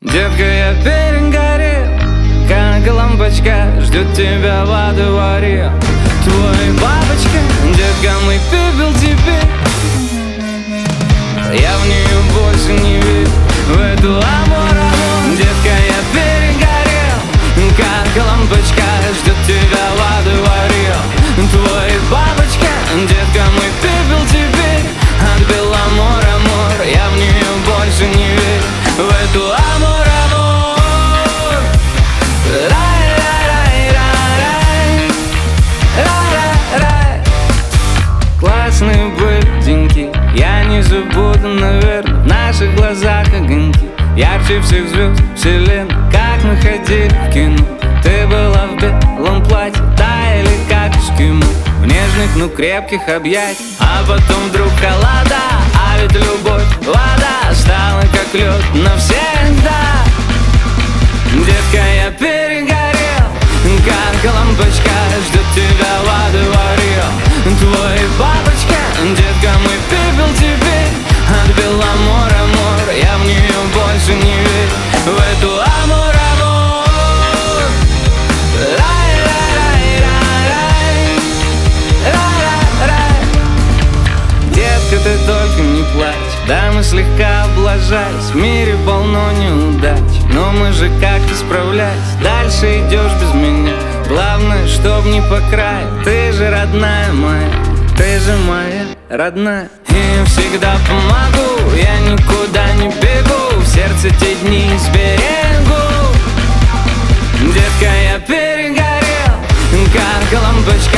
Детка, я перегорел, как лампочка ждет тебя во дворе. Твой бабочка, детка, мой пепел теперь. Я в нее больше не верю, в эту амор. Детка, я перегорел, как лампочка ждет тебя во дворе. Твой бабочка, детка, мой пепел теперь. От Беломора, мор, я в нее больше не верю, в эту амор. Классные были деньги, я не забуду, наверное. В наших глазах огоньки ярче всех звезд вселенной. Как мы ходили в кино, ты была в белом платье, таяли как эскимо в нежных, но крепких объятиях. А потом вдруг холода, а ведь любовь, вода стала как лед навсегда. Детка, я перегорел, как лампочка ждет тебя во дворе. Твой бабочка, детка, мой пепел теперь. От Беломора, мор, я в нее больше не верю, в эту амор. Детка, ты только не плачь, да мы слегка облажались. В мире полно неудач, но мы же как-то справлялись. Дальше идешь без меня, главное, чтоб не по краю. Ты же родная моя, ты же моя родная. И всегда помогу, я никуда не бегу, в сердце те дни сберегу. Детка, я перегорел, как лампочка